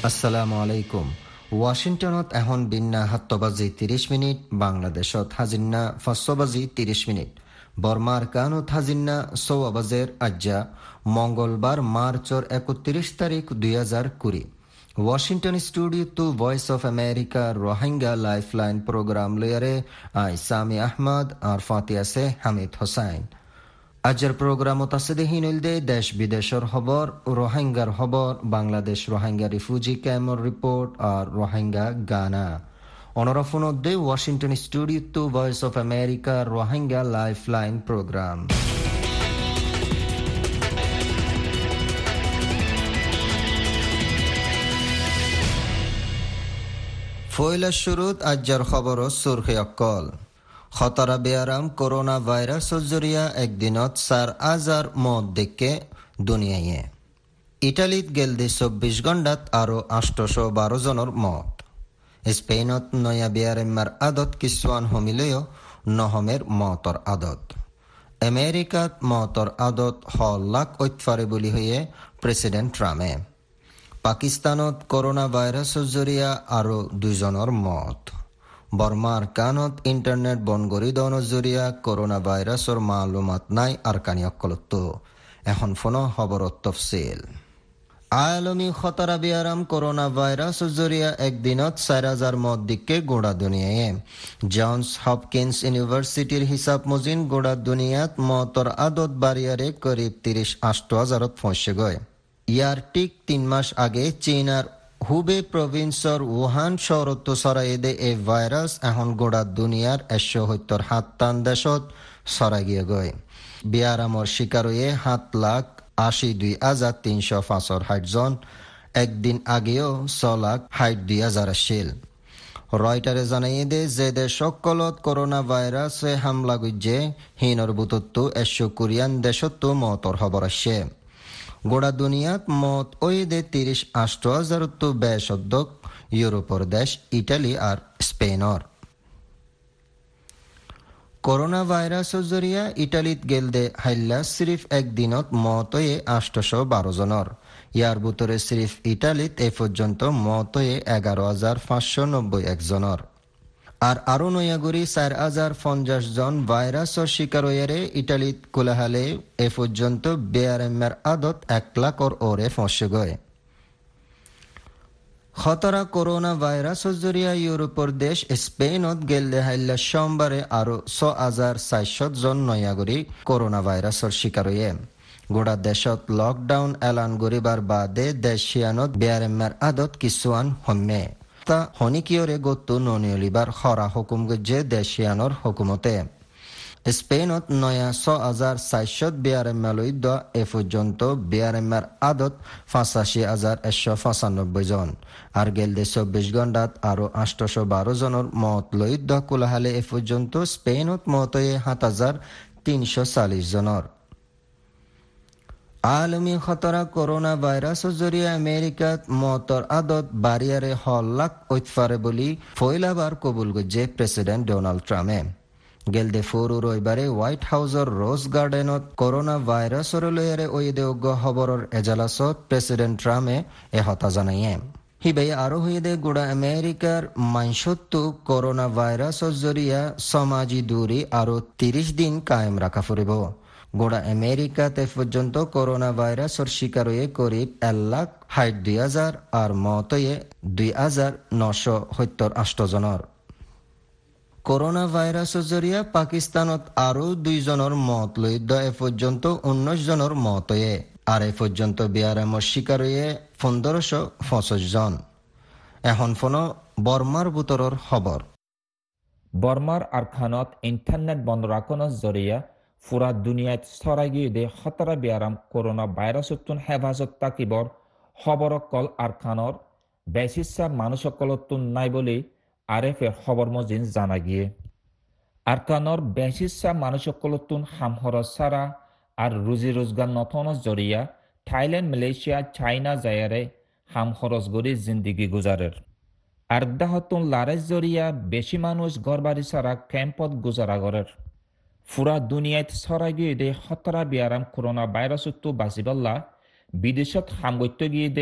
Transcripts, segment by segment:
আসসালামু আলাইকুম। ওয়াশিংটনত এখন বিন্না 7:30 বাংলাদেশত হাজিন্না 5:30 বর্মার কানত হাজিন্না 6 আজ্জা মঙ্গলবার মার্চর 31 তারিখ 2020। Washington studio to voice of America Rohingya lifeline program লয়ারে আই সামি আহমদ আর ফাতিয়াসে হামিদ হোসাইন। আজের প্রোগ্রামত আছে দেহিনইলদে দেশ বিদেশের খবর, রোহিঙ্গার খবর, বাংলাদেশ রোহিঙ্গা রিফিউজি ক্যাম্পর রিপোর্ট আর রোহিঙ্গা গানা। অনরফনদে Washington studio to voice of America Rohingya lifeline program. ফয়লা শুরুত আজ্জার খবর সুরখে অকল। খতরা বেয়ারাম করোনা ভাইরাস জরিয়া একদিনত 4,000 মত দেখে দুনিয়ায়। ইটালিত গেলদে 24 ঘণ্টাত আরো 812 জনের মত। স্পেনত নয়া বেয়ারেমার আদত কিছুয়ান হমিলেও নহমের মতর আদত। আমেরিকাত মতর আদত 1,00,000 ঐতফারে বলি হয়ে প্রেসিডেন্ট ট্রাম্পে। পাকিস্তানত করোনা ভাইরাস জরিয়া আরো 2 জনের মত। বর্মার কানত ইন্টারনেট বনগরি দন জরিয়া করোনা ভাইরাসর মালুমাত নাই আর কানি অকলত্ব। এখন ফোন খবরত তফসিল। আলমী খতরা বিয়ারাম করোনা ভাইরাস জরিয়া একদিনত 4,000 মত দিকে গোড়া দুনিয়ায়। জনস হপকিন্স ইউনিভার্সিটির হিসাব মজিন গোড়া দুনিয়াত মতর আদত বাড়িয়ারে করিব 38,000 পৌঁছে গয়। ইয়ার ঠিক 3 মাস আগে চীনার হুবে প্রভিন্সর উহান শহরত সরাইদে এই ভাইরাস এখন গোড়া দুনিয়ার 170 দেশত সরাই গিয়ে গয়। বিয়ারামর শিকার হয়ে 7,82,365 জন। একদিন আগেও 6,62,000 আসছিল। রয়টারে জানাই দে যে দেশ সকলত করোনা ভাইরাসে হামলা গুজে হিনর বুতত্তু 100 কোরিয়ান দেশত্তু মতর খবর আসছে। গোড়া দুনিয়াত মত ওই দে 38,000 বেশদ্দক ইউরোপর দেশ ইটালি আর স্পেনর। করোনা ভাইরাস জরিয়া ইটালিত গেলদে হাইল্লা সিরিফ একদিনত মত হয়ে 812 জনের। ইয়ার ভিতরে সিরিফ ইটালিত এ পর্যন্ত মত হয়ে 11,591 জনের। আর আরো নয়াগুড়ি 4,050 জন ভাইরাসর শিকার হয়ে ইটালিত কোলাহালে এ পর্যন্ত বেয়ারেমের আদত 1,00,000 ওরে ফসে গয়। খতরা করোনা ভাইরাস জরিয়া ইউরোপর দেশ স্পেনত গেলদে হাইল্লা সোমবারে আরো 6,400 জন নয়াগুড়ি করোনা ভাইরাসর শিকার হয়ে। গোড়া দেশত লকডাউন এলান গরিবার বাদে দেশিয়ানত বেয়ারেমের আদত কিছুয়ান হম্যে। তা হনিকিয়রে গত্তু ননিয়লিবার খরা হুকুম গজ্জে দেশিয়ানর হুকুমতে। স্পেনত নয়া 6,400 বেয়ারেম্যালই দ এ পর্যন্ত বেয়ারেম্যার আদত 85,195 জন। আর গেলদে 24 ঘণ্টাত আরো 812 জনের মত লই দ কোলাহালে এ পর্যন্ত স্পেনত মত হয়ে 7,340 জনের। আলমী খতরা করোনা ভাইরাস জরিয়া আমেরিকাত মতর আদত বাড়িয়ারে 1,00,000 ঐতফারে বলি ফয়লাবার কবুল গজ্জে প্রেসিডেন্ট ডোনাল্ড ট্রাম্পে। গেলদে ফোরু রবিবারে হোয়াইট হাউসর রোজ গার্ডেনত করোনা ভাইরাসর লয়ারে ওইদে অজ্ঞ খবরর এজালাসত প্রেসিডেন্ট ট্রাম্পে এ হতা জানাইয়ে। হিবাই আরো হইদে গোড়া আমেরিকার মাইশত্তু করোনা ভাইরাসর জরিয়া সমাজি দূরি আরো 30 দিন কায়েম রাখা ফুরিব। গোড়া আমেরিকাতে পর্যন্ত করোনা ভাইরাসর শিকার হয়ে করিব 1,62,000 আর মত হয়ে 2,978 জনের। করোনা ভাইরাস জরিয়া পাকিস্তানত আরো 2 জনের মত লই দ এ পর্যন্ত 19 জনের মত হয়ে। আর এ পর্যন্ত বিয়ারামর শিকার হয়ে 1,525 জন। এখন ফোন বর্মার বুতরর খবর। বর্মার আরখানত ইন্টারনেট বন্ধ রাখনের জরিয়া ফুরা দুনিয়াত ছড়াই গিয়ে দে খতরা বিয়ারাম করোনা ভাইরাসতুন হেফাজত তাকিবর খবরকল আরখানর বেশিসা মানুষকলতুন নাই বলে আরএফের খবর মজিন জানা গিয়ে। আরখানর বেশিসা মানুষকলতুন হামহরস সারা আর রুজি রোজগার নথনস জরিয়া থাইল্যান্ড মালয়েশিয়া চাইনা জায়ারে হামহরস গড়ি জিন্দিগি গুজারের। আর্দাহতুন লারেস জরিয়া বেশি মানুষ ঘরবাড়ি সারা ক্যাম্পত গুজারা গরের। ফুরা দুনিয়াত ছড়াই গিয়ে দে খতরা বিয়ারাম করোনা ভাইরাসত্তু বাঁচিবল্লা বিদেশত হামগত্য গিয়ে দে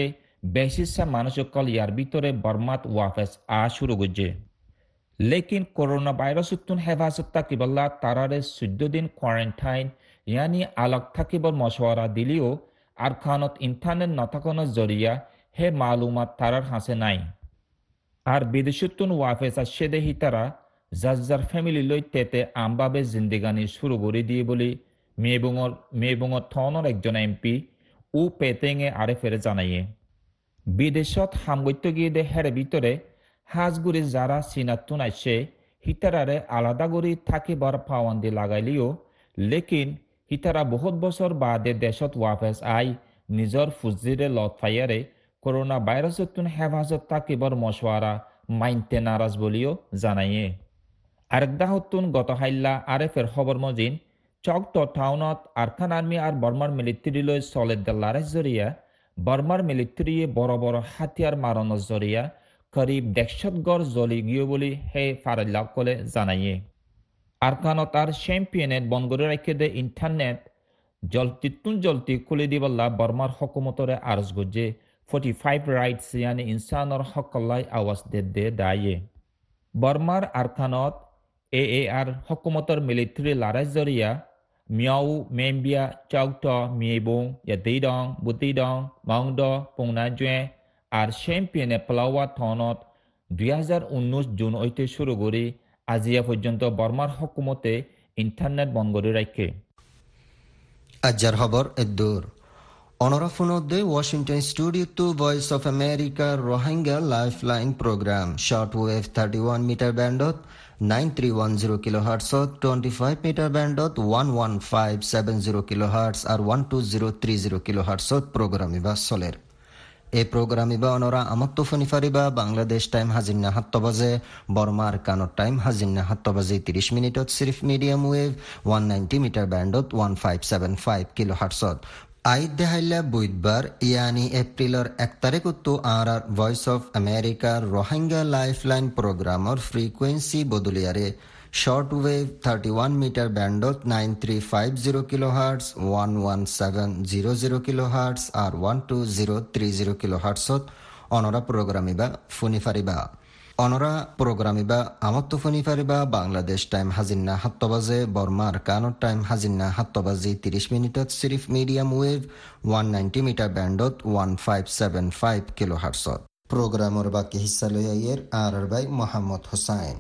বেশিসা মানুষকল ইয়ার ভিতরে বর্মাত ওয়াফেস শুরু করছে লেকিন করোনা ভাইরাস উত্তুন হেফাজত থাকিবল্লা তারারে 14 দিন কোয়ারেন্টাইন ইয়ানি আলোক থাকিবর মশওয়ারা দিলেও আর খানত ইন্টারনেট নথাকনের জরিয়া হে মালুমাত তারার হাসে নাই আর বিদেশুত্তুন ওয়াফেস সেদে হিতারা যার ফ্যামিলি লৈ তেতে আমভাবে জিন্দিগানি শুরু করে দিয়ে বলে মেবুঙর থনর একজন এমপি ও পেতেঙে আরে ফেরে জানাইয়ে বিদেশত হামগত্য গিয়ে দে হেরে ভিতরে হাজগুড়ি যারা চিনাতুন আইসে হিতারারে আলাদা করে থাকিবার পাওয়ান্দি লাগাইলিও লেকিন হিতারা বহুত বছর বাদে দেশত ওয়াফেস আই নিজর ফুজিরে লত ফাইয়ারে করোনা ভাইরাসতুন হেফাজত থাকিবার মশওয়ারা মাইনতে নারাজ বলিও জানাইয়ে আরেকদাহতুন গত হাইল্লা আরেফের খবর মজিন চকট টাউনত আরখান আর্মি আর বর্মার মিলিটারি লই চলে দেলারের জরিয়া বর্মার মিলিটারি বড় বড় হাতিয়ার মারানোর জরিয়া করিব 150 গড় জ্বলি গিয়ে বলি হে ফারাল্লাহ কলে জানাইয়ে আরখানত আর চ্যাম্পিয়নেট বন্ধ করে রেখে দে ইন্টারনেট জলতি খুলে দিবল্লা বর্মার হকুমতরে আরজ গজে 45 রাইটস ইয়ানি ইনসানর হকল্লাই আওয়াজ দে দায়ে বর্মার আরখানত AAR হকুমতর মিলিটারি লারাই জরিয়া মিয়াও মেম্বিয়া চৌট মিয়েবং ইয়াদেইদং বুতিদং মাউংদ পংনাজুয়ে আর চ্যাম্পিয়নে প্লাওয়া থনত 2019 জুন হইতে শুরু করে আজিয়া পর্যন্ত বর্মার হকুমতে ইন্টারনেট বন্ধ করে রাখে আজ্জার খবর এদ্দুর অনরাফুনদে Washington studio to voice of America Rohingya lifeline program short wave 31 metre ব্যান্ডত 9310 কিলোহার্টজত 25 মিটার ব্যান্ডত 11570 কিলোহার্টজ আর 12030 কিলোহার্টজত প্রোগ্রাম ইবা চলের এই প্রোগ্রাম ইবা অনরা আমত্ত ফনিফারিবা বাংলাদেশ টাইম হাজিন্না 7 বাজে বর্মার কানত টাইম হাজিন্না 7 বাজে 30 মিনিটত সিরিফ মিডিয়াম ওয়েভ 190 মিটার ব্যান্ডত 1575 কিলোহার্টজত আইদ দেহাইলা বুধবার ইয়ানি এপ্রিলর 1 তারিখ উত্তু আর ভয়েস অফ আমেরিকার রোহিঙ্গা লাইফলাইন প্রোগ্রামর ফ্রিকুয়েন্সি বদলিয়ারে শর্ট ওয়েভ 31 মিটার ব্যান্ডত 9350 কিলোহার্টজ 11700 কিলোহার্টজ আর 12030 কিলোহার্টজত অনরা প্রোগ্রামিবা ফুনিফারিবা অনরা প্রোগ্রামিবা আমত্ত ফুনিফারিবা বাংলাদেশ টাইম হাজিন্না 7 বাজে বর্মার কানত টাইম হাজিন্না 7 বাজে 30 মিনিটত সিরিফ মিডিয়াম ওয়েভ 190 মিটার ব্যান্ডত 1575 কিলোহার্টজত প্রোগ্রামর বাকি হিস্সা লইয়ের আর বাই মোহাম্মদ হোসাইন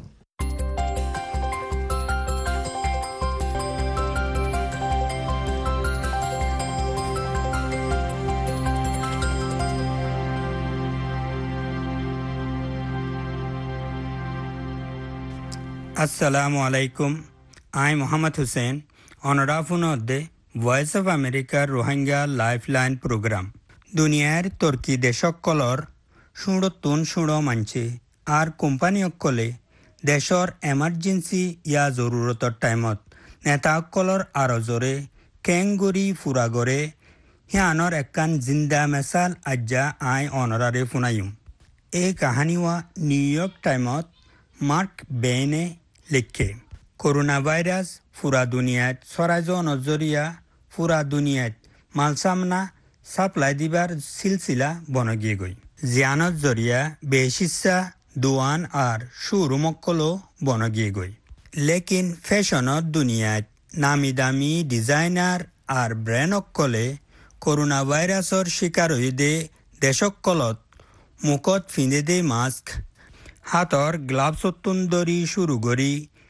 আসসালামু আলাইকুম আই মোহাম্মদ হুসেন অনরাফুনদে ভয়েস অফ আমেরিকার রোহিঙ্গা লাইফলাইন প্রোগ্রাম দুনিয়ার তুর্কি দেশকলর সুড়তুন সুড় মানছে আর কোম্পানি অকলে দেশর এমার্জেন্সি ইয়া জরুরতর টাইমত নেতাসকলর আরজরে কেংগুরি ফুরাগরে হিয়ানর একান জিন্দা মেসাল আজ্জা আই অনরারে ফুনাইম এই কাহানিওয়া নিউ ইয়র্ক টাইমত মার্ক বেইনে লিখে করোনা ভাইরাস ফুরা দুনিয়াত সরাজ নজরিয়া ফুরা দুনিয়াত মালসামনা সাপ্লাই দিবার সিলসিলা বনগিয়ে গই জিয়ানত জরিয়া বেশিসা দোয়ান আর শোরুমকলো বনগিয়ে গই লেকিন ফ্যাশনত দুনিয়াত নামি দামি ডিজাইনার আর ব্র্যান্ডকলে করোনা ভাইরাসর শিকার হইদে দেশকলত মুখত ফিঁদে দে মাস্ক হাতৰ গ্লাভছতুন ধৰি শুরু কৰি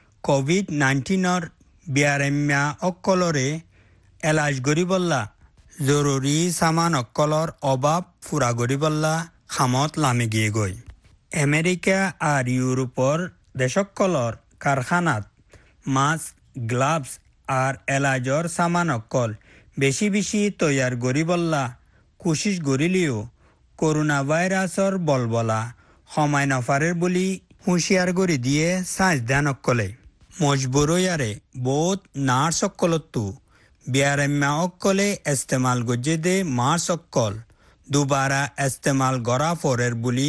কোভিড-19 বিয়াৰেম্যা অকলৰে এলাজ কৰিবল্লা জৰুৰী সামান অকলৰ অভাৱ ফুৰা কৰিবল্লা খামত লামি গিয়ে গৈ আমেৰিকা আৰু ইউৰোপৰ দেশসকলৰ কাৰখানাত মাস্ক গ্লাভছ আৰু এলাজৰ সামান অকল বেছি বেছি তৈয়াৰ কৰিবল্লা কোশিশ কৰিলেও করোনা ভাইরাসর বলবলা সময় নফারের বলি হুঁশিয়ার করে দিয়ে সাইন্সদান অকলে মজবুরয়ারে বহুত নার্স অকলতো বিয়ারেম্যা অকলে ইস্তেমাল গজে দে মার্স অকল দুবারা ইস্তেমাল গড়া ফরের বলি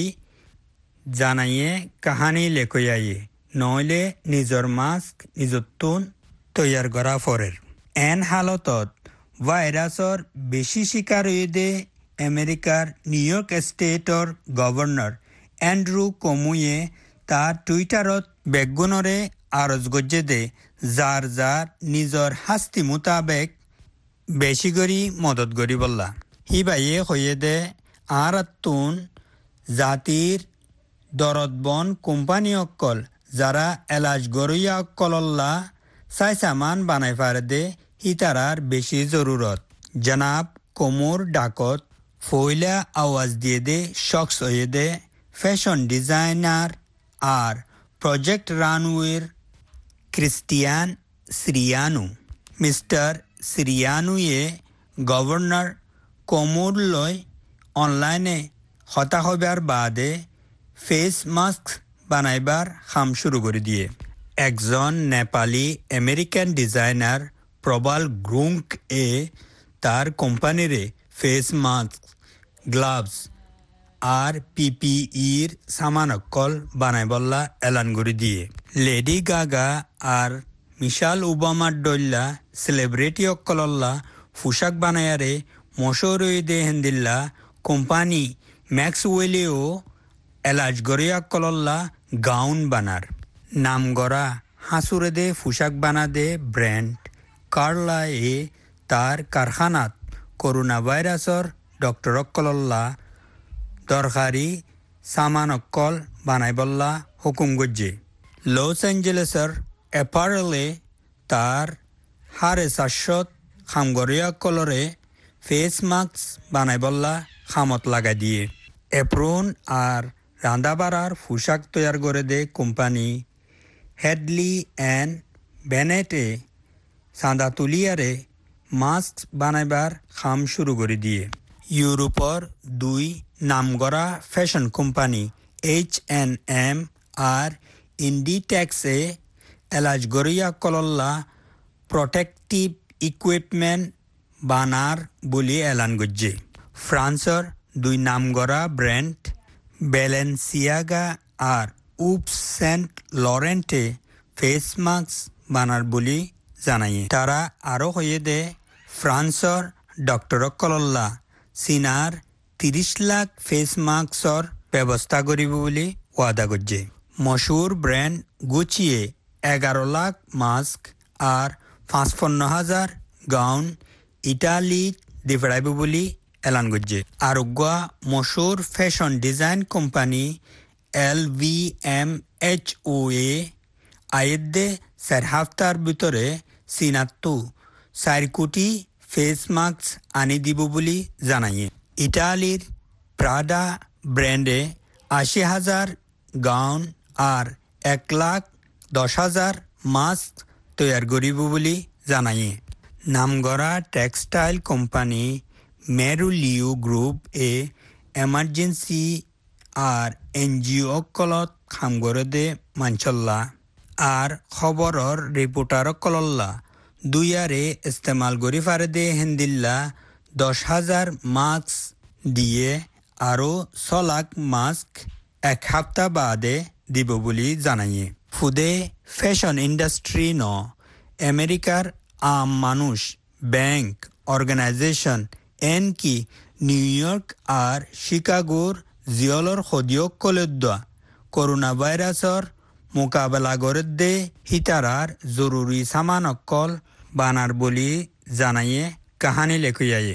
জানাইয়ে কাহানি লেখয়াইয়ে নইলে নিজর মাস্ক নিজতুন তৈয়ার গড়া ফরের এন হালতত ভাইরাসর বেশি শিকার হয়ে দে আমেরিকার নিউ ইয়র্ক ষ্টেটৰ গভৰ্ণৰ এণ্ড্ৰু কমুয়ে তাৰ টুইটাৰত বেগুনৰে আৰজ গজ্জে দে যাৰ নিজৰ শাস্তি মোতাবেক বেশি কৰি মদত কৰি বললা হি বাইয়ে হয়ে দে আৰাতুন জাতিৰ দৰদবন কোম্পানী অকল যারা এলাজ গরিয়া অকলল্লা চাই সামান বানাই পারে দে হিতারার বেশি জরুরত জনাব কোমর ডাকত ফইলা আওয়াজ দিয়ে দে শখস হয়ে দে ফ্যাশন ডিজাইনার আর প্রজেক্ট রানওয়ের ক্রিস্টিয়ান সিরিয়ানু মিস্টার সিরিয়ানুয়ে গভর্নর কোমর লয় অনলাইনে হতা হবার বাদে ফেস মাস্ক বানাইবার কাম শুরু করে দিয়ে একজন নেপালি আমেরিকান ডিজাইনার প্রবাল গ্রুঙ্ক তার কোম্পানিরে ফেস মাস্ক গ্লাভস আর পিপিইর সামান অকল বানাই বললা এলান করে দিয়ে লেডি গাগা আর মিশাল ওবামার ডল্লা সেলিব্রিটি অকলল্লা পোশাক বানায়ারে মশহুর দে হেন্দিল্লা কোম্পানি ম্যাক্সওয়েলেও এলাজ গরিয়া কলল্লা গাউন বানার নামগড়া হাসুরে দে পোশাক বানা দে ব্র্যান্ড কার্লা তার কারখানাত করোনা ভাইরাসর ডক্টর কলল্লা দরকারি সামান অকল বানাই বললা হুকুম গজ্জে লস এঞ্জেলেসর অ্যাপারেলে তার হারে চারশত খামগরিয়া কলরে ফেস মাস্ক বানাই বললা খামত লাগাই দিয়ে এপ্রন আর রান্দাবাড়ার পোশাক তৈয়ার করে দে কোম্পানি হেডলি অ্যান্ড বেনেটে চাঁদা তুলিয়ারে মাস্ক বানাইবার কাম শুরু করে দিয়ে ইউরোপর দুই নামগড়া ফ্যাশন কোম্পানি H&M আর ইন্ডিটেক্সে এলাজ গরিয়া কলল্লা প্রটেক্টিভ ইকুইপমেন্ট বানার বলে এলান গজ্জে ফ্রান্সর দুই নামগড়া ব্র্যান্ড ব্যালেন্সিয়াগা আর উপস সেন্ট লরেন্টে ফেস মাস্ক বানার বলে জানায় তারা আরও হয়ে দে ফ্রান্সর ডক্টর কলল্লা চীনার 30 লাখ ফেস মাস্কর ব্যবস্থা করিব বলে ওয়াদা করছে মশহুর ব্র্যান্ড গুচিয়ে 11 লাখ মাস্ক আর 55,000 গাউন ইটালি দিফড়াইব বলে এলান করছে আরোগ্য মশহুর ফ্যাশন ডিজাইন কোম্পানি LVMHOA আয়েদে 4 হাফতার ভিতরে চীনাত্তু 4 কোটি ফেস মাস্ক আনি দিব বলে জানায় ইটালির প্রাডা ব্র্যান্ডে 80,000 গাউন আর 1,10,000 মাস্ক তৈয়ার করিব বলে জানায় নামগড়া টেক্সটাইল কোম্পানি মেরুলিউ গ্রুপ এমার্জেন্সি আর NGO কলত কাম করে দে মানচল্লা আর খবরর রিপোর্টার কলল্লা দুইয়ারে ইস্তেমাল করি ফারে দে হেন্দিল্লা 10,000 মাস্ক দিয়ে আরও 6 লাখ মাস্ক 1 সপ্তাহ বাদে দিব বলে জানায় ফুদে ফ্যাশন ইন্ডাস্ট্রি আমেরিকার আম মানুষ ব্যাংক অর্গানাইজেশন এনকি নিউ ইয়র্ক আর শিকাগোর জিয়লর সদিয়ক কলেদা করোনা ভাইরাসর মোকাবেলা করে দে হিতারার জরুরি সামান অকল বানার বলি জানাইয়ে কাহানি লেখিয়ায়ে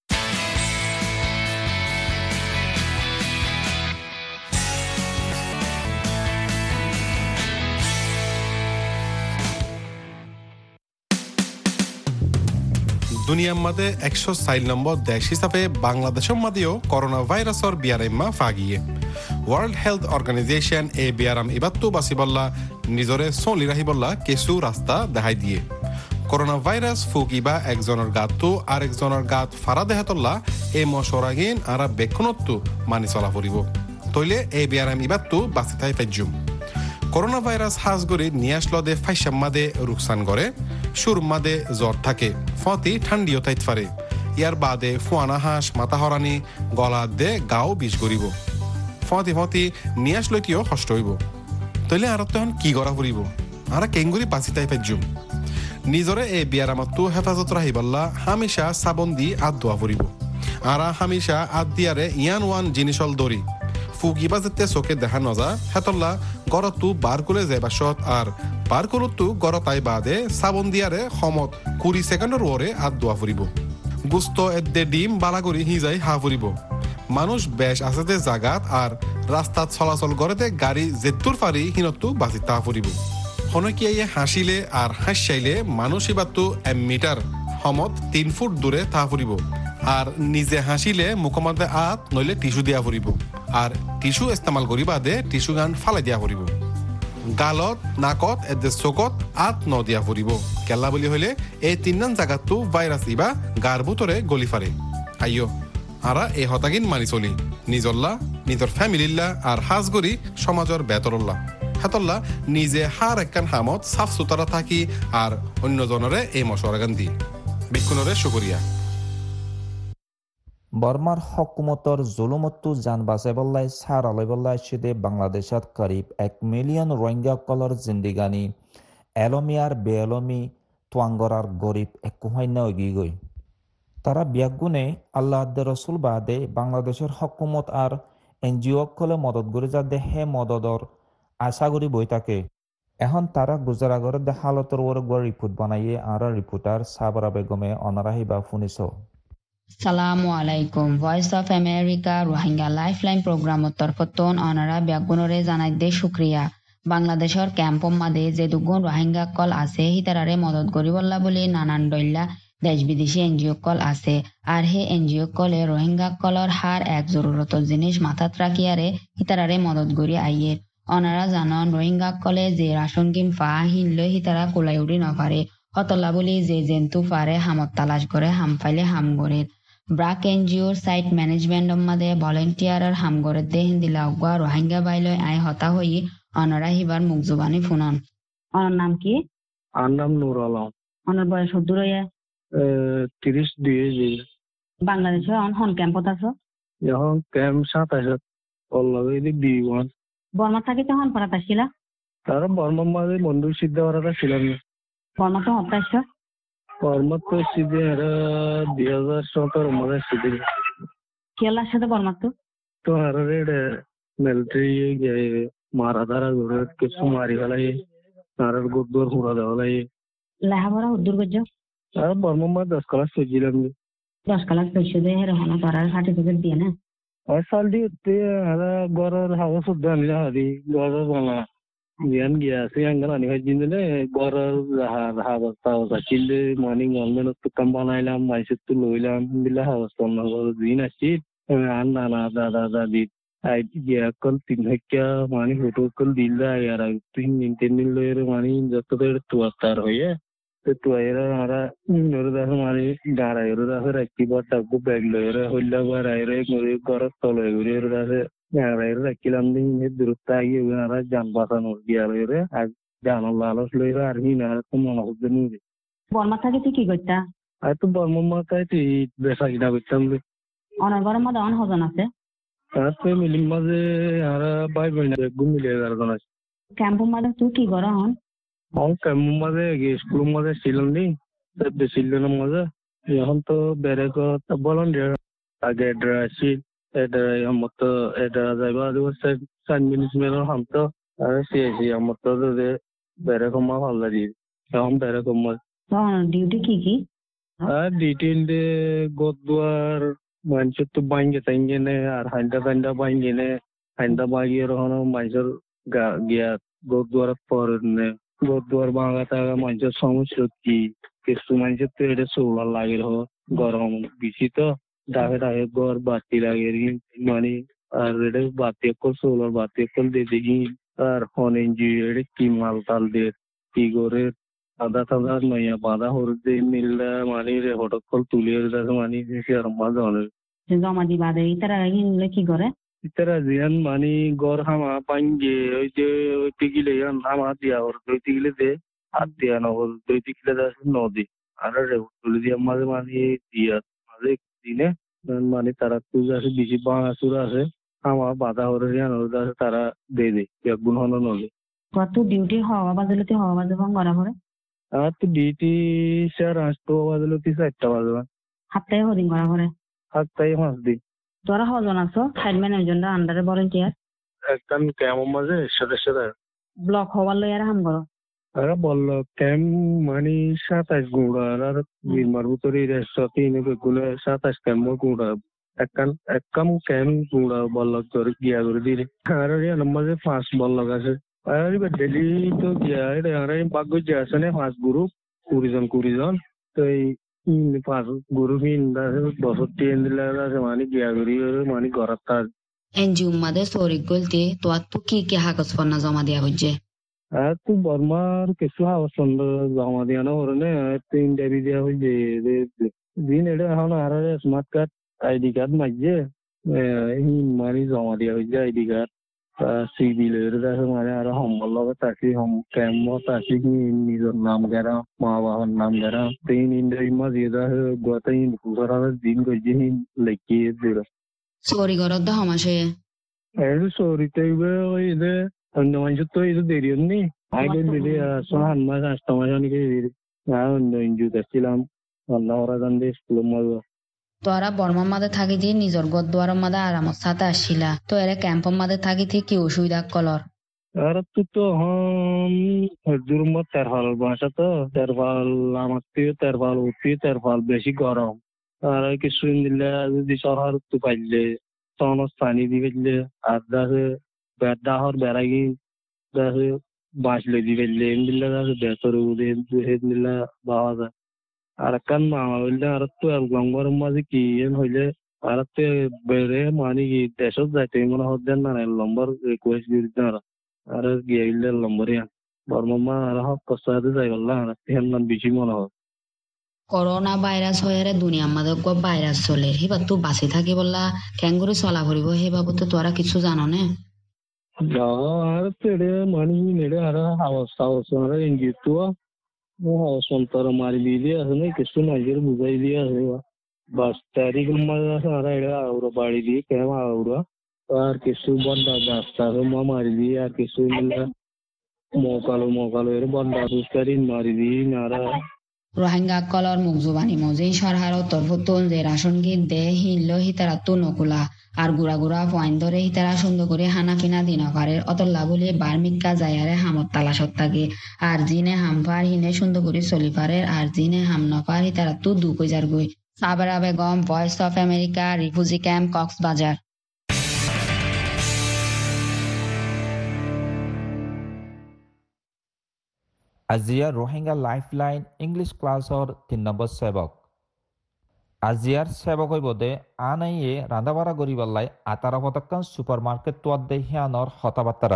দুনিয়ার মধ্যে 104 নম্বর দেশ হিসাবে বাংলাদেশের মধ্যেও করোনা ভাইরাসের বিয়ারাইমা ফাগিয়ে ওয়ার্ল্ড হেলথ অর্গানাইজেশন বিয়ারাম ইবাত্তু বাসিবল্লা নিজরে চলি রাহিবল্লা কিছু রাস্তা দেখাই দিয়ে করোনা ভাইরাস ফুকিবা একজনের গাতু আর একজনের গাত ফারা দেহাতল্লা এই মশরাগিন আর বেক্ষণত্তু মানি চলা পড়িব তইলে এই বিয়ারাম ইবাত্তু বাঁচি থাই ফেজুম করোনা ভাইরাস হাজ করে নিয়ে আসলো দে ফাইসাম মাদে রুকসান করে সুর মাদে জ্বর থাকে ফতি ঠান্ডিও তাইত পারে ইয়ার বাদে ফুয়ানা হাঁস মাথা হরানি গলা দে গাও বিষ করিব ফতি নিয়ে আসলো কিও কষ্ট হইব তইলে আর তখন কি করা ফুরিব আর কেঙ্গুরি বাঁচি তাই ফেজুম নিজরে এই বিয়ারামাত্তু হেফাজত রাহিবাল্লা হামেশা সাবন দি আত দোয়া ফুরিব আরা হামিশা আদিয়ারে ইয়ান ওয়ান জিনিসল দরি ফুকিবা যেতে চোখে দেখা নজা হেতল্লা গরতু বার করে যাইবা সৎ আর বার করতু গরতাই বাদে সাবন দিয়ারে সমত 20 সেকেন্ডের ওরে আদ দোয়া ফুরিব গুস্ত এদ্দে ডিম বালাগরি হিজাই হা ফুরিব মানুষ বেশ আছে জাগাত আর রাস্তাত চলাচল গড়েতে গাড়ি জেতুর ফারি হিনতু বাঁচি তা ফুরিব হনকিয়াইয়ে হাসিলে আর হাসিলে মানুষ ইবাতু 1 মিটার সমত 3 ফুট দূরে তা ফুরিব আর নিজে হাসিলে মুখমাতে আত নইলে টিস্যু দিয়া ফুরিব আর টিস্যু ইস্তেমাল করি বাদে টিস্যু গান ফালাই দিয়া ফুরিব গালত নাকত এদে চকত আত ন দিয়া ফুরিব কেলা বুলি হইলে এই 3 জাগাতু ভাইরাস ইবা গার ভিতরে গলি ফারে আইয়ো আরা এই হতাগিন মানি চলি নিজল্লা নিজর ফ্যামিলিল্লা আর হাজ গরি সমাজর বেতরল্লা হাতল্লা নিজে হার একখান হামত সাফ সুতরা থাকি আর অন্য জনরে এই মশওয়ারাগান দি বিক্ষুণরে শুকরিয়া বর্মার হকুমতর জুলুমত্তু জান বাঁচাইবল্লাই সার আলাইবল্লাই সিদে বাংলাদেশত করিব 1 মিলিয়ন রোহিঙ্গা কলর জিন্দিগানি এলমিয়ার বেএলমি তোয়াঙ্গরার গরিব এককুহাইনা ওগি গই তারা বিয়াগুনে আল্লাহ রসুল বাদে বাংলাদেশের হকুমত আর এনজিও কলে মদত করে যাতে হে মদতর আশা করি বই থাকে এখন তারা গুজরাগর দে হালতর ওর গড় রিপোর্ট বানাইয়ে আর রিপোর্টার সাবরা বেগমে অনারাহি বা ফুনিস সালামু আলাইকুম voice of America Rohingya lifeline প্রোগ্রামত তরফতন অনারা ব্যাগুণরে জানাই দে শুক্রিয়া বাংলাদেশের ক্যাম্প মাদে যে দুগুণ রোহিঙ্গা কল আছে হিতারারে মদত করিবল্লা বলে নানান দইল্লা দেশ বিদেশি এনজিও কল আছে আর হে এনজিও কলে রোহিঙ্গা কলর হার এক জরুরত জিনিস মাথাত রাখিয়ারে হিতারারে মদত করি আইয়ে অনারা জানন রোহিঙ্গা কলে যে রাশন কিম ফা হিনলে হিতারা কোলাই উড়ি নপারে হতলা বলি যে জেন্তু ফারে হামত তালাশ করে হাম ফাইলে হাম গড়ে ব্রাক এনজিওর সাইট ম্যানেজমেন্ট মাদে ভলেন্টিয়ার হাম গড়ে দে হিন্দিলা অগুয়া রোহিঙ্গা বাইলয় আই হতা হই অনারা হিবার মুখ জুবানি ফুনন অনার নাম কি? আর নাম নুর আলম। অনার বয়স দূর হইয়া 32 বাংলাদেশে হন ক্যাম্পত আছো এখন ক্যাম্প 27 অলরেডি এদিক দিওয়ান বর্মা থাকি তখন পড়াতে ছিলা তার বর্মা মাঝে বন্ধু সিদ্ধ করাটা ছিলাম বর্মা তো হতাশ বর্মা তো সিদ্ধে 2017 মাঝে সিদ্ধে কেলার সাথে বর্মা তো আর মিলিটারি মারা ধারা ধরে কিছু মারি ফেলাই আর গোদর হুড়া দেওয়া লাই লেখাপড়া উদ্দুর করছো আর বর্মা মা 10 ক্লাস পড়ছিলাম 10 ক্লাস পড়ছো দে হেরে হন করার সার্টিফিকেট দিয়ে না আর সাল দিয়ে আর গড়ের হাওয়া শুদ্ধ আনিলা হারি গড়ের বাংলা জ্ঞান গিয়া আছে আঙ্গান আনি ভাই দিলে গড়ের হাওয়া তাওয়া চিল্লে মর্নিং অলমেন তো কাম বানাইলাম মাইসে তো লইলাম দিলা হাওয়া তন্ন দিন আসি আর নানা দাদা দাদি আই গিয়া কল 3 হাক্কা মানি ফটো কল দিলা আর 3 দিন লয়ের মানি যত তো তার হইয়া তো এরা আরা নরদা মানি গাড়া এরা রাখি বটা গো ব্যাগ লয়ের হইলা বার আইরে গড় তলে ঘুরে এরা গাড়া এরা রাখিলাম দিন দূরত্ব আগে ওরা জান বাঁচানো দিয়া লয়ের আর জান লালস লয়ের আর হিনা তো মনে হচ্ছে নি বর্মা থাকি তুই কি করতা আর তো বর্মা মাথায় তুই বেসা কিনা করতাম অনার গরম মধ্যে অন হজন আছে আর ফ্যামিলির মাঝে আর ভাই বোন ঘুমিলে গার্জন আছে ক্যাম্প মাঝে তুই কি কর হন ক্যাম্প মাঝে স্কুল মাঝে ছিলাম নি ছিলেন মাঝে এখন তো বেড়ে ভলান্টিয়ার আগে এডরা আসি এডরা মতো এডরা যাইবা সাইন মিনিসমেন্ট হাম তো আর সিএসি আমার তো বেড়ে কমা ভালো লাগে এখন বেড়ে কমা ডিউটি কি আর ডিটেইলে গোদুয়ার মানুষের তো বাইঙ্গে তাইঙ্গে নে আর হাইন্দা বাইঙ্গে নে হাইন্দা বাইয়ে রহনো মানুষের গিয়া গোদুয়ার পর নে গোদুয়ার বাঙা থাকা মানুষের সমস্যা কি কিছু মানুষের তো এটা সোলার লাগে রহ গরম বেশি তো ডাকে ডাকে গড় বাতি লাগে মানে আর এটা বাতি একল সোলার বাতি একল দিয়ে দেখি আর হন এনজি এটা কি মাল তাল দিয়ে কি করে আদা টাদা নয়া বাঁধা হরদে মিললে মানে রে হটকল তুলিয়ে মানে আর মাঝে অনেক জমা দিবা দে ইতারা হিনলে কি করে ইতারা জিয়ান মানে গড় হামা পাইঙ্গে ওই যে ওইতে গিলে হামা দিয়া হর দইতে গিলে দে হাত দিয়া নহর দইতে গিলে দে নদী আর রে তুলি দিয়া মাঝে মানে দিয়া মাঝে দিনে মানে তারা তুজ আছে বেশি বাঙাচুর আছে হামা বাধা হরে জিয়ান আছে তারা দে বেগুন হন নদী কত ডিউটি হওয়া বাজে ফোন করা পরে আর তো ডিউটি স্যার আসতো বাজলো 4টা বাজবা হাতে হদিন করা পরে তাই মাছ দিই তোরা কজন আছো সাইড ম্যানেজমেন্টের আন্ডারে ভলেন্টিয়ার একদম কেমন মাঝে সাথে সাথে ব্লক হওয়ার লই আর হাম করো আরে বললো ক্যাম্প মানে 27 গুঁড়া আর বিমার ভিতরে রেস্ট তিন বেগুলো 27 ক্যাম্প গুঁড়া একদম ক্যাম্প গুঁড়া বললো তোর গিয়া করে দিলে আর মাঝে 5 বললো আছে আর ডেলি তো গিয়া আর বাগ্য যে আছে না 5 গ্রুপ 20 জন তো এই 5 গ্রুপ বছর 3 দিলে আছে মানে গিয়া করি মানে ঘর তার এনজিও মাদে সরি গলতে তো আর তো কি কি কাগজ পত্র জমা দেয়া হচ্ছে আর তুই বর্মার কিছু হাওয়া জমা দিয়া না ওরনে তুই ইন্টারভিউ দেওয়া হয়েছে দিন এটা এখন আর স্মার্ট কার্ড আইডি কার্ড মাঝে মানে জমা দেওয়া হয়েছে আইডি কার্ড সিভিলের কাছে মানে আর সম্বল লগে তাকে ক্যাম্পত আছে কি নিজের নাম গেরা মা বাবার নাম গেরা তিন ইন্টারভিউ মাঝে গত দিন করছে লেখিয়ে দিল সরি ঘরত দা হমাসে সরিতে ওই যে অন্য মানুষের তো এই দেরি হয়নি আগে দিদি 6 মাস 8 মাস অনেকে অন্য ইঞ্জু দেখছিলাম আল্লাহ ওরা গান দিয়ে স্কুলের মজা তোরা বর্মার মাঝে থাকি দিয়ে নিজের গদ দুয়ারের মাঝে আরামত সাথে আসছিলা তো এরা ক্যাম্পের মাঝে থাকি থেকে কি অসুবিধা কলর আর তুই তো হজুর মত তেরফাল ভাষা তো তেরফাল আমার থেকে তেরফাল উঠি তেরফাল বেশি গরম আর কিছু দিলে যদি সরকার তো পাইলে তখন পানি দি পাইলে আর দাসে বেড়াহর বেড়াগি দাসে বাঁশ লেদি পাইলে এম দিলে দাসে বেতর উদে দিলে পাওয়া যায় আর কান মামা বললে আর তো গঙ্গর মাঝে কি হইলে আর তো বেড়ে মানে কি দেশত যাইতে মনে হতেন না লম্বর রিকোয়েস্ট দিতে আর গিয়ে গেলে লম্বরিয়া বর্মা আর হক কষ্ট যাই বললাম আর হেমনাম বেশি মনে হয় করোনা ভাইরাস হয়ে দুনিয়ার মাঝে ভাইরাস চলে সেবার তো বাঁচি থাকি বললা ক্যাঙ্গুরি চলা করিব সেই বাবদে তোরা কিছু জানো না আর তেড়ে মানে নেড়ে আর হাওস হাওস আর ইঞ্জিত হাওস সন্তার মারি দিয়ে আছে না কিছু নাইজের বুঝাই দিয়ে আছে বাস তারিখ মাঝে আর এটা আউরা বাড়ি দিয়ে কেম আউরা আর কিছু বন্ধা রাস্তা মারি দিয়ে আর কিছু মিলে মকালো এর বন্ধা পুষ্কারি মারি দিয়ে নারা রোহিঙ্গা কলর মুগজুবানি মজে সরহার তরফতুন যে রাশন গির দে হিনল হিতারা তো নকুলা আর গুড়া গুড়া পয়েন্ট ধরে হিতারা সুন্দর করে হানা পিনা দিনকারের অতল্লা বলে বার্মিকা যায়ারে হামত তালাশত থাকে আর জিনে হামফার হিনে সুন্দর করে চলিফারের আর জিনে হামনফার হিতারা তো দুকইজার গই Sabera Begum voice of America refugee camp Cox's Bazar আজিয়া রোহিঙ্গা লাইফলাইন ইংলিশ ক্লাসর 3 নম্বর সেবক আজিয়ার সেবক হইবদে আনাইয়ে রান্দাবাড়া গরিবাল্লাই আতারা পতাক্কান সুপার মার্কেট তোয়াদ্দে হিয়ানর হতাবাত্তারা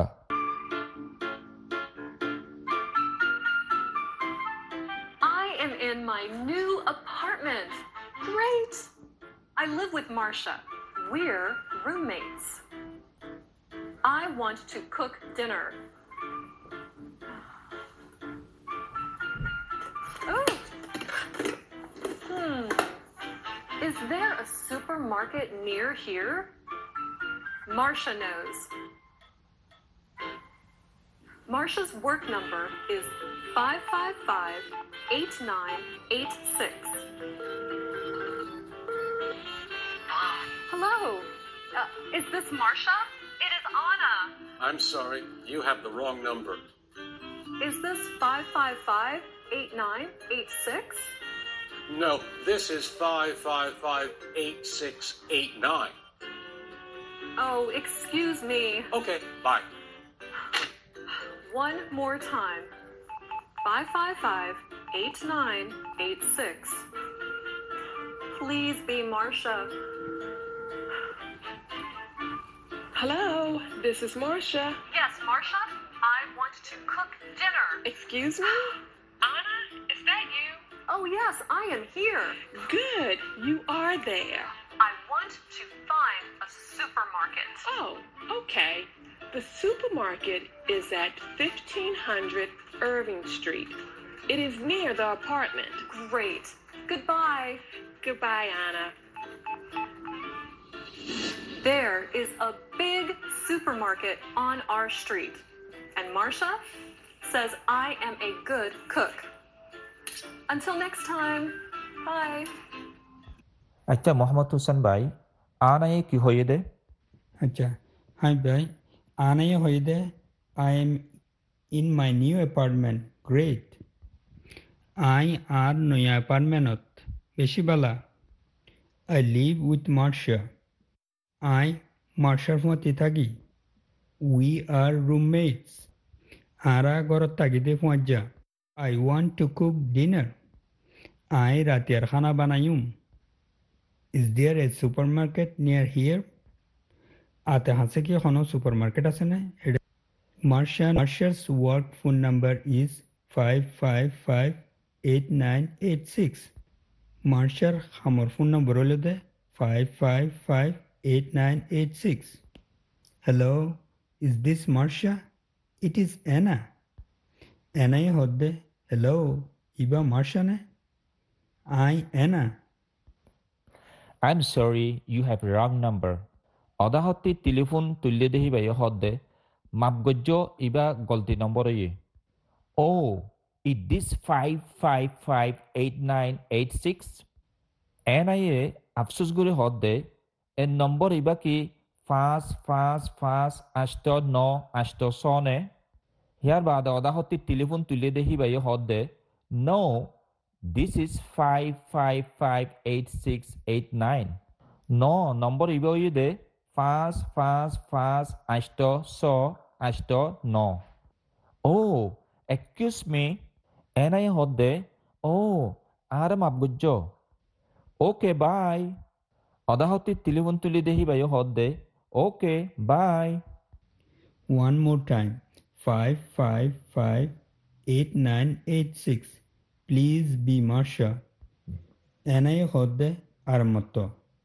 I am in my new apartment. Great! I live with Marsha. We're roommates. I want to cook dinner. Oh. Is there a supermarket near here? Marsha knows. Marsha's work number is 555-8986. Hello. Is this Marsha? It is Anna. I'm sorry, you have the wrong number. Is this 555-8986? No, this is 555-8689. Oh, excuse me. Okay, bye. One more time. 555-8986. Please be Marsha. Hello, this is Marsha. Yes, Marsha. I want to cook dinner. Excuse me? Anna, is that you? Oh, yes, I am here. Good, you are there. I want to find a supermarket. Oh, okay. The supermarket is at 1500 Irving Street. It is near the apartment. Great. Goodbye. Goodbye, Anna. There is a big supermarket on our street. And Marsha says I am a good cook. Until next time, bye. আচ্ছা মোহাম্মদ হোসেন ভাই আনায়ে কি হয়ে দে আচ্ছা high ভাই আনায়ে হয়ে দে I am in my new apartment great আই আর নয়া অ্যাপার্টমেন্টত বেশি বালা আই লিভ উইথ মার্শা আই মার্শার মতে থাকি উই আর রুমমেটস আরা ঘরত থাকিতে পৌঁছা I want to cook dinner আই রাতিয়ার খানা বানাইম is there a super market near here আতে হাসে কি কোনো সুপার মার্কেট আছে না Marsha's work phone number is 5558986 মার্শার খামর ফোন নম্বর হলো দে 5558986 hello is this Marsha it is Anna অ্যানাই হদ্দে হ্যালো ইবা মার্শা নে আই Anna I'm sorry, you have wrong number. অদাহতি টেলিফোন তুল্লে দেহি বাই হদ্দে মাপগজ্য ইবা গলতি নম্বর ইয়ে Oh, is this 5558986? NIA আফসোস করে হদ্দে এর নম্বর ইবা কি 5558986 নে হিয়ার বাদে অদাহতি টেলিফোন তুল্লে দেহি বাই হদ্দে No, this is 5558689. No, number iba de 55589. Oh, excuse me. Enai hodde. Oh, aram abgujjo. Okay, bye. Odahoti telefon tuli dehi bayo hodde. Okay, bye. One more time. 5558986. Please be Marsha. Enai hodde armato.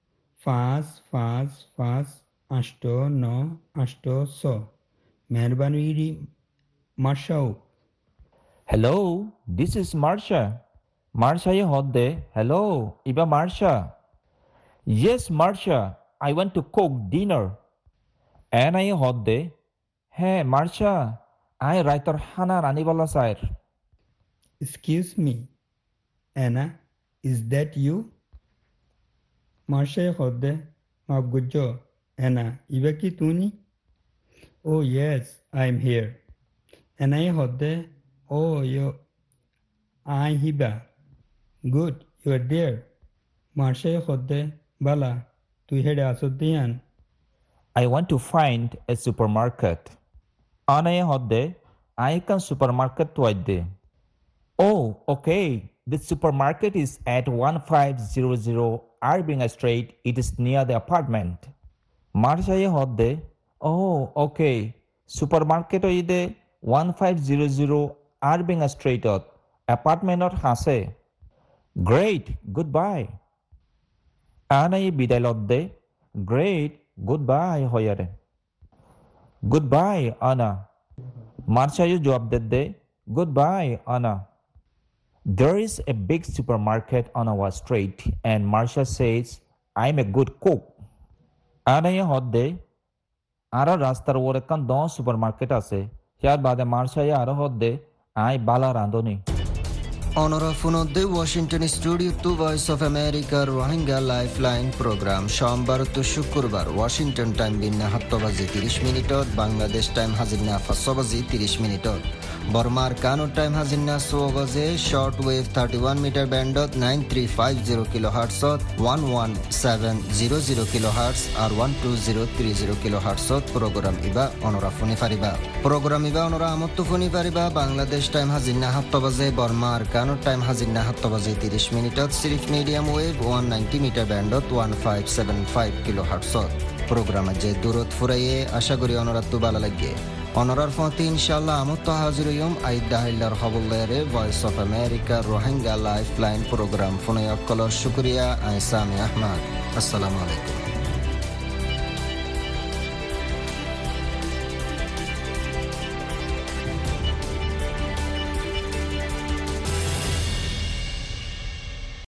5558986. Meherbani Marsha. Hello, this is Marsha. Marsha ye hodde. Hello, iba Marsha. Yes, Marsha. I want to cook dinner. Enai hodde. Hey, Marsha. I writer hana ranibala sair. Excuse me, Anna, is that you? Marsha hodde mabgujo. Anna, iba ki tuni? Oh yes, I am here. Anna hodde. Oh yo, I hiba. Good, you are there. Marsha hodde bala. Tu hede asodian. I want to find a supermarket. Anna hodde. I can supermarket toide. Oh, okay. The supermarket is at 1500 Irving Street. It is near the apartment. Marsha hodde. Oh, okay. Supermarket oide 1500 Irving Street. Apartment hase. Great. Goodbye. Anna bidai lodde. Great. Goodbye hoyare. Goodbye, Anna. Marsha jawab dedde. Goodbye, Anna. There is a big supermarket on our street and Marsha says, I'm a good cook. Anna hodde. Ara rastar orekan don supermarket ase. Hiar bade Marsha ara hodde. I bala randoni. অনরা ফুনদ্দে Washington studio to voice of আমেরিকার Rohingya lifeline programme সোমবার তো শুক্রবার Washington time বিন্না 7 বাজে 30 মিনিটত Bangladesh time হাজিরনা 5 বাজে 30 মিনিটত বর্মার কানো টাইম হাজিরনা 6 বাজে শর্ট ওয়েভ 31 মিটার ব্যান্ডত 9350 কিলোহার্টজত 11700 কিলোহার্টজ আর 12030 কিলোহার্টজত প্রোগ্রাম ইবা অনরা ফোনে পারিবা প্রোগ্রাম ইবা অনরা আমত্ত ফোনে পারিবা বাংলাদেশ টাইম হাজিরনা 7 বাজে বর্মার কানো টাইম হাজিরনা 7 বাজে 30 মিনিটত সিরিফ মিডিয়াম ওয়েভ 190 মিটার ব্যান্ডত 1575 কিলোহার্টজত প্রোগ্রাম যে দূরত ফুরাইয়ে আশা করি অনরা তো ভালো লাগে অনরার ফতে ইনশাআল্লাহ আমত হাজির হইম আইদাহিল্লার হবুল্লারে voice of America Rohingya lifeline programme ফোনে অকল শুকরিয়া আইসামি আহমদ আসসালামু আলাইকুম